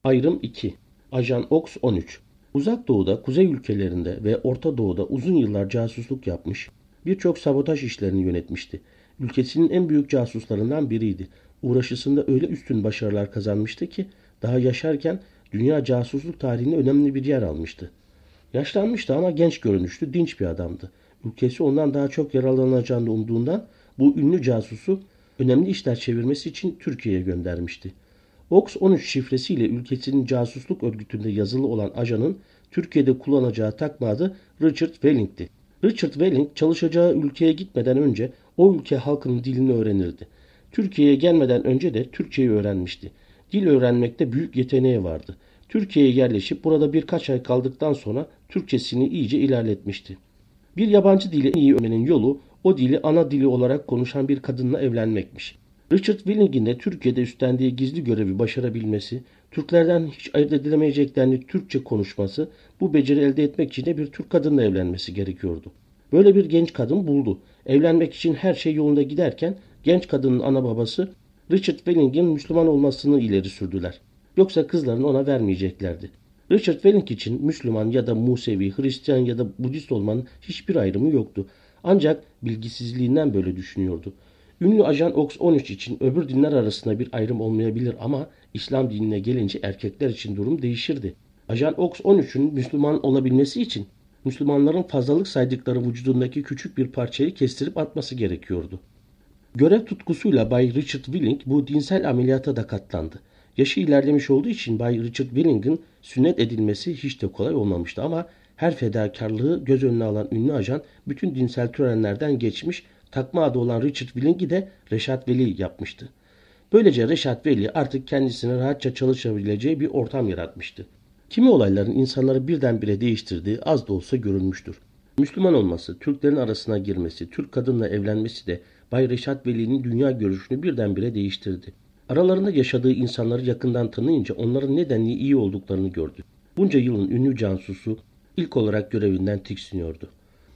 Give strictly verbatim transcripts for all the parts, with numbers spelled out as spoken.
Ayrım iki. Ajan Oks on üç. Uzak Doğu'da, Kuzey ülkelerinde ve Orta Doğu'da uzun yıllar casusluk yapmış, birçok sabotaj işlerini yönetmişti. Ülkesinin en büyük casuslarından biriydi. Uğraşısında öyle üstün başarılar kazanmıştı ki daha yaşarken dünya casusluk tarihinde önemli bir yer almıştı. Yaşlanmıştı ama genç görünüşlü, dinç bir adamdı. Ülkesi ondan daha çok yararlanacağını umduğundan bu ünlü casusu önemli işler çevirmesi için Türkiye'ye göndermişti. Oks on üç şifresiyle ülkesinin casusluk örgütünde yazılı olan ajanın Türkiye'de kullanacağı takma adı Richard Welling'ti. Richard Welling çalışacağı ülkeye gitmeden önce o ülke halkının dilini öğrenirdi. Türkiye'ye gelmeden önce de Türkçeyi öğrenmişti. Dil öğrenmekte büyük yeteneği vardı. Türkiye'ye yerleşip burada birkaç ay kaldıktan sonra Türkçesini iyice ilerletmişti. Bir yabancı dili iyi öğrenmenin yolu o dili ana dili olarak konuşan bir kadınla evlenmekmiş. Richard Welling'in de Türkiye'de üstlendiği gizli görevi başarabilmesi, Türklerden hiç ayırt edilemeyecek denli Türkçe konuşması, bu beceri elde etmek için de bir Türk kadınla evlenmesi gerekiyordu. Böyle bir genç kadın buldu. Evlenmek için her şey yolunda giderken genç kadının ana babası Richard Welling'in Müslüman olmasını ileri sürdüler. Yoksa kızlarını ona vermeyeceklerdi. Richard Welling için Müslüman ya da Musevi, Hristiyan ya da Budist olmanın hiçbir ayrımı yoktu. Ancak bilgisizliğinden böyle düşünüyordu. Ünlü ajan Oks on üç için öbür dinler arasında bir ayrım olmayabilir ama İslam dinine gelince erkekler için durum değişirdi. Ajan Oks on üçün Müslüman olabilmesi için Müslümanların fazlalık saydıkları vücudundaki küçük bir parçayı kestirip atması gerekiyordu. Görev tutkusuyla Bay Richard Welling bu dinsel ameliyata da katlandı. Yaşı ilerlemiş olduğu için Bay Richard Welling'in sünnet edilmesi hiç de kolay olmamıştı ama her fedakarlığı göz önüne alan ünlü ajan bütün dinsel törenlerden geçmiş, takma adı olan Richard Welling'i de Reşat Veli yapmıştı. Böylece Reşat Veli artık kendisine rahatça çalışabileceği bir ortam yaratmıştı. Kimi olayların insanları birdenbire değiştirdiği az da olsa görülmüştür. Müslüman olması, Türklerin arasına girmesi, Türk kadınla evlenmesi de Bay Reşat Veli'nin dünya görüşünü birdenbire değiştirdi. Aralarında yaşadığı insanları yakından tanıyınca onların nedenli iyi olduklarını gördü. Bunca yılın ünlü casusu ilk olarak görevinden tiksiniyordu.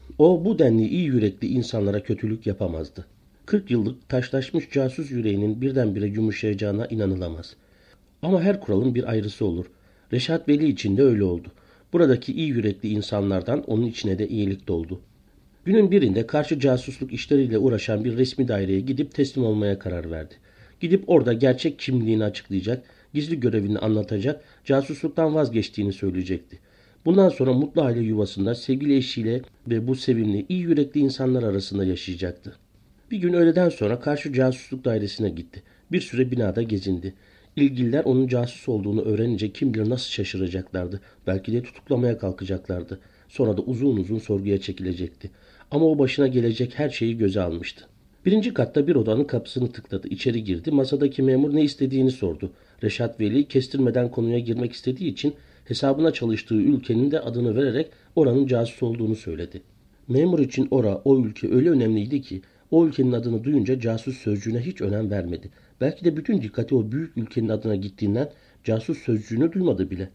O bu denli iyi yürekli insanlara kötülük yapamazdı. kırk yıllık taşlaşmış casus yüreğinin birdenbire yumuşayacağına inanılamaz. Ama her kuralın bir ayrısı olur. Reşat Veli için de öyle oldu. Buradaki iyi yürekli insanlardan onun içine de iyilik doldu. Günün birinde karşı casusluk işleriyle uğraşan bir resmi daireye gidip teslim olmaya karar verdi. Gidip orada gerçek kimliğini açıklayacak, gizli görevini anlatacak, casusluktan vazgeçtiğini söyleyecekti. Bundan sonra mutlu aile yuvasında sevgili eşiyle ve bu sevimli, iyi yürekli insanlar arasında yaşayacaktı. Bir gün öğleden sonra karşı casusluk dairesine gitti. Bir süre binada gezindi. İlgililer onun casus olduğunu öğrenince kim bilir nasıl şaşıracaklardı. Belki de tutuklamaya kalkacaklardı. Sonra da uzun uzun sorguya çekilecekti. Ama o başına gelecek her şeyi göze almıştı. Birinci katta bir odanın kapısını tıkladı. İçeri girdi. Masadaki memur ne istediğini sordu. Reşat Veli kestirmeden konuya girmek istediği için hesabına çalıştığı ülkenin de adını vererek oranın casus olduğunu söyledi. Memur için ora, o ülke öyle önemliydi ki o ülkenin adını duyunca casus sözcüğüne hiç önem vermedi. Belki de bütün dikkati o büyük ülkenin adına gittiğinden casus sözcüğünü duymadı bile.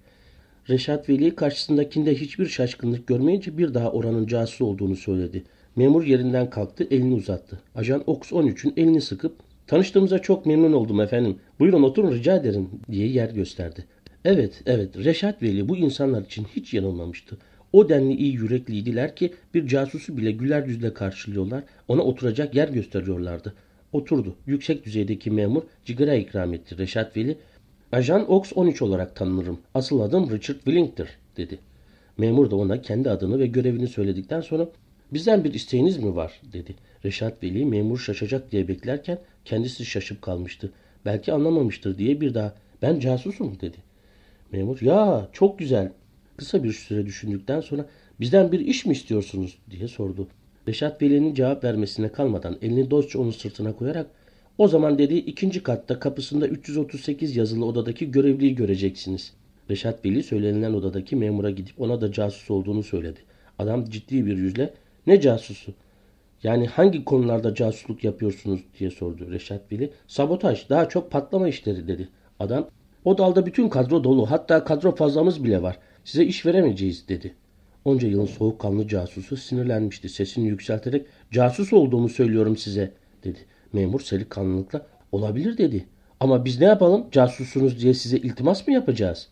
Reşat Veli karşısındakinde hiçbir şaşkınlık görmeyince bir daha oranın casus olduğunu söyledi. Memur yerinden kalktı, elini uzattı. Ajan Oks on üçün elini sıkıp "Tanıştığımıza çok memnun oldum efendim. Buyurun oturun rica ederim." diye yer gösterdi. Evet, evet, Reşat Veli bu insanlar için hiç yanılmamıştı. O denli iyi yürekliydiler ki bir casusu bile güler yüzle karşılıyorlar, ona oturacak yer gösteriyorlardı. Oturdu. Yüksek düzeydeki memur cigara ikram etti. Reşat Veli, "Ajan Oks on üç olarak tanınırım. Asıl adım Richard Welling'tir," dedi. Memur da ona kendi adını ve görevini söyledikten sonra "Bizden bir isteğiniz mi var?" dedi. Reşat Veli memur şaşacak diye beklerken kendisi şaşıp kalmıştı. Belki anlamamıştır diye bir daha "Ben casusum," dedi. Memur "Ya çok güzel." Kısa bir süre düşündükten sonra "Bizden bir iş mi istiyorsunuz?" diye sordu. Reşat Veli'nin cevap vermesine kalmadan elini dostça onun sırtına koyarak "O zaman," dedi, "ikinci katta kapısında üç yüz otuz sekiz yazılı odadaki görevliyi göreceksiniz." Reşat Veli söylenilen odadaki memura gidip ona da casus olduğunu söyledi. Adam ciddi bir yüzle "Ne casusu? Yani hangi konularda casusluk yapıyorsunuz?" diye sordu. Reşat Veli "Sabotaj, daha çok patlama işleri," dedi. Adam "O dalda bütün kadro dolu, hatta kadro fazlamız bile var. Size iş veremeyeceğiz," dedi. Onca yılın soğukkanlı casusu sinirlenmişti. Sesini yükselterek "Casus olduğumu söylüyorum size," dedi. Memur selikanlılıkla "Olabilir," dedi. Ama biz ne yapalım? Casussunuz diye size iltimas mı yapacağız?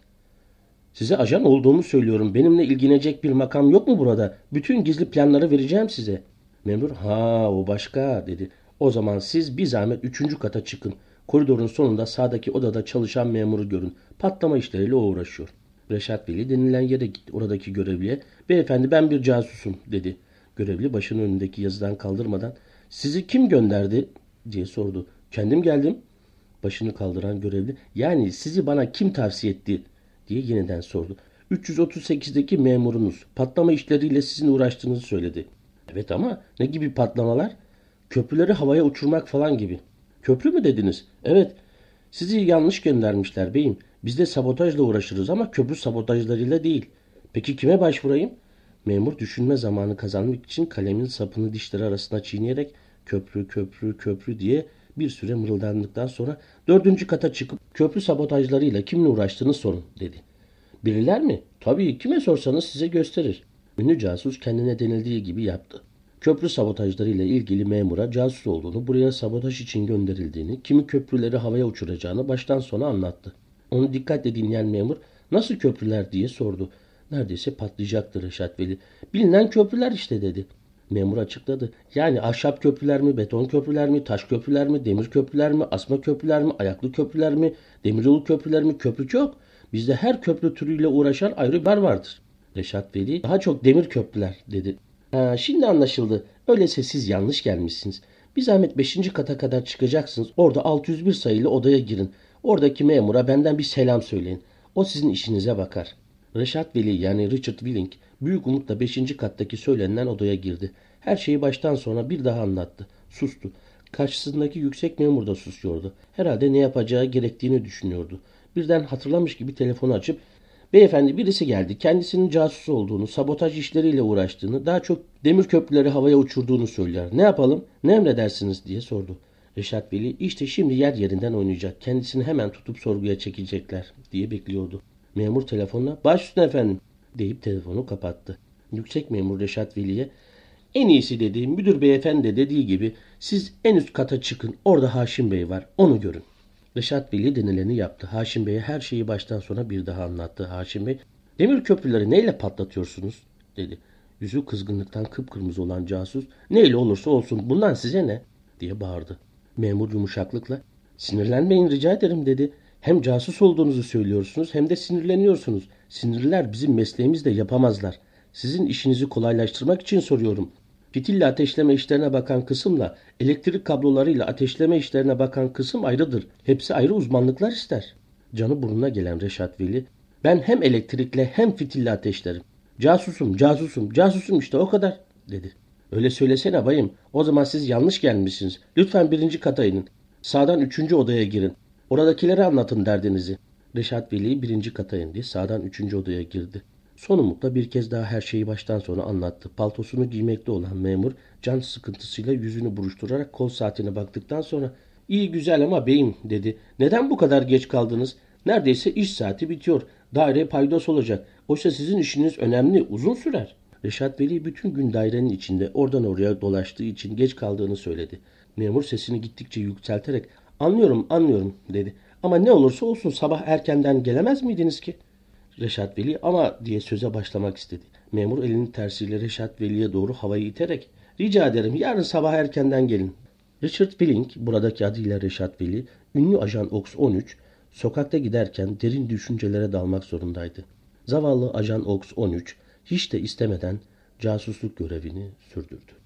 Size ajan olduğumu söylüyorum. Benimle ilgilenecek bir makam yok mu burada? Bütün gizli planları vereceğim size. Memur, ha o başka dedi. O zaman siz bir zahmet üçüncü kata çıkın. Koridorun sonunda sağdaki odada çalışan memuru görün. Patlama işleriyle o uğraşıyor. Reşat Veli denilen yere gitti. Oradaki görevliye, beyefendi ben bir casusum dedi. Görevli başının önündeki yazıdan kaldırmadan, sizi kim gönderdi diye sordu. Kendim geldim. Başını kaldıran görevli, yani sizi bana kim tavsiye etti diye yeniden sordu. üç yüz otuz sekizdeki memurunuz patlama işleriyle sizin uğraştığınızı söyledi. Evet ama ne gibi patlamalar? Köprüleri havaya uçurmak falan gibi. Köprü mü dediniz? Evet. Sizi yanlış göndermişler beyim. Biz de sabotajla uğraşırız ama köprü sabotajlarıyla değil. Peki kime başvurayım? Memur düşünme zamanı kazanmak için kalemin sapını dişleri arasına çiğneyerek köprü köprü köprü diye bir süre mırıldandıktan sonra dördüncü kata çıkıp köprü sabotajlarıyla kimin uğraştığını sorun dedi. Bilirler mi? Tabii, kime sorsanız size gösterir. Ünlü casus kendine denildiği gibi yaptı. Köprü sabotajlarıyla ilgili memura casus olduğunu, buraya sabotaj için gönderildiğini, kimi köprüleri havaya uçuracağını baştan sona anlattı. Onu dikkatle dinleyen memur, nasıl köprüler diye sordu. Neredeyse patlayacaktı Reşat Veli. Bilinen köprüler işte dedi. Memur açıkladı. Yani ahşap köprüler mi, beton köprüler mi, taş köprüler mi, demir köprüler mi, asma köprüler mi, ayaklı köprüler mi, demiryolu köprüler mi, köprü çok. Bizde her köprü türüyle uğraşan ayrı bir bar vardır. Reşat Veli, daha çok demir köprüler dedi. Ha, şimdi anlaşıldı. Öyleyse siz yanlış gelmişsiniz. Bir zahmet beşinci kata kadar çıkacaksınız. Orada altı yüz bir sayılı odaya girin. Oradaki memura benden bir selam söyleyin. O sizin işinize bakar. Reşat Veli, yani Richard Willing büyük umutla beşinci kattaki söylenen odaya girdi. Her şeyi baştan sona bir daha anlattı. Sustu. Karşısındaki yüksek memur da susuyordu. Herhalde ne yapacağı gerektiğini düşünüyordu. Birden hatırlamış gibi telefonu açıp, beyefendi birisi geldi. Kendisinin casus olduğunu, sabotaj işleriyle uğraştığını, daha çok demir köprüleri havaya uçurduğunu söyler. Ne yapalım, ne emredersiniz diye sordu. Reşat Veli, işte şimdi yer yerinden oynayacak. Kendisini hemen tutup sorguya çekecekler diye bekliyordu. Memur telefonla, baş üstüne efendim deyip telefonu kapattı. Yüksek memur Reşat Veli'ye, en iyisi dedi, müdür beyefendi dediği gibi siz en üst kata çıkın. Orada Haşim Bey var, onu görün. Reşat Veli denileni yaptı. Haşim Bey'e her şeyi baştan sona bir daha anlattı. Haşim Bey, demir köprüleri neyle patlatıyorsunuz dedi. Yüzü kızgınlıktan kıpkırmızı olan casus, neyle olursa olsun bundan size ne diye bağırdı. Memur yumuşaklıkla, sinirlenmeyin rica ederim dedi. Hem casus olduğunuzu söylüyorsunuz hem de sinirleniyorsunuz. Sinirler bizim mesleğimizde yapamazlar. Sizin işinizi kolaylaştırmak için soruyorum. Fitille ateşleme işlerine bakan kısımla elektrik kablolarıyla ateşleme işlerine bakan kısım ayrıdır. Hepsi ayrı uzmanlıklar ister. Canı burnuna gelen Reşat Veli, ben hem elektrikle hem fitille ateşlerim. Casusum, casusum, casusum işte o kadar dedi. Öyle söylesene bayım. O zaman siz yanlış gelmişsiniz. Lütfen birinci kata inin. Sağdan üçüncü odaya girin. Oradakilere anlatın derdinizi. Reşat Veli birinci kata indi. Sağdan üçüncü odaya girdi. Son umutla bir kez daha her şeyi baştan sona anlattı. Paltosunu giymekte olan memur can sıkıntısıyla yüzünü buruşturarak kol saatine baktıktan sonra, iyi güzel ama beyim dedi. Neden bu kadar geç kaldınız? Neredeyse iş saati bitiyor. Daire paydos olacak. Oysa sizin işiniz önemli, uzun sürer. Reşat Veli bütün gün dairenin içinde oradan oraya dolaştığı için geç kaldığını söyledi. Memur sesini gittikçe yükselterek, anlıyorum anlıyorum dedi. Ama ne olursa olsun sabah erkenden gelemez miydiniz ki? Reşat Veli ama diye söze başlamak istedi. Memur elinin tersiyle Reşat Veli'ye doğru havayı iterek, rica ederim yarın sabah erkenden gelin. Richard Willing, buradaki adıyla Reşat Veli, ünlü ajan Oks on üç, sokakta giderken derin düşüncelere dalmak zorundaydı. Zavallı ajan Oks on üç hiç de istemeden casusluk görevini sürdürdü.